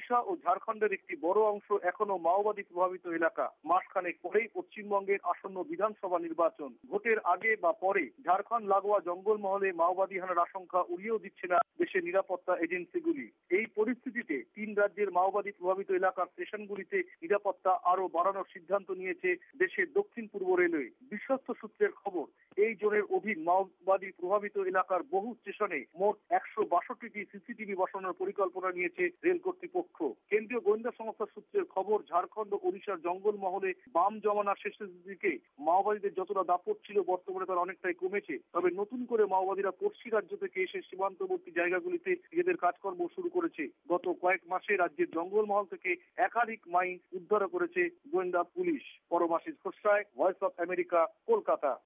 ওড়িশা ও ঝাড়খণ্ডের একটি বড় অংশ এখনো মাওবাদী প্রভাবিত এলাকা। মাসখানেক পরেই পশ্চিমবঙ্গের আসন্ন বিধানসভা নির্বাচন। ভোটের আগে বা পরে ঝাড়খণ্ড লাগোয়া জঙ্গলমহলে মাওবাদী হানার আশঙ্কা উড়িয়েও দিচ্ছে না দেশের নিরাপত্তা এজেন্সিগুলি। এই পরিস্থিতিতে 3 রাজ্যের মাওবাদী প্রভাবিত এলাকার স্টেশনগুলিতে নিরাপত্তা আরো বাড়ানোর সিদ্ধান্ত নিয়েছে দেশের দক্ষিণ পূর্ব রেলওয়ে। বিশ্বস্ত সূত্রের খবর, এই জোনের অধীন মাওবাদী প্রভাবিত এলাকার বহু স্টেশনে মোট 162টি সিসিটিভি বসানোর পরিকল্পনা নিয়েছে রেল কর্তৃপক্ষ। কেন্দ্রীয় গোয়েন্দা সংস্থার সূত্রের খবর, ঝাড়খণ্ড ও ওড়িশার জঙ্গলমহলে বাম জমানার শেষের দিকে মাওবাদীদের যতটা দাপট ছিল বর্তমানে তার অনেকটাই কমেছে। তবে নতুন করে মাওবাদীরা পড়শি রাজ্য থেকে এসে সীমান্তবর্তী জায়গাগুলিতে নিজেদের কাজকর্ম শুরু করেছে। গত কয়েক মাসে রাজ্যের জঙ্গলমহল থেকে একাধিক মাইন উদ্ধার করেছে গোয়েন্দা পুলিশ। Paramashis Khosray, Voice of America, Kolkata.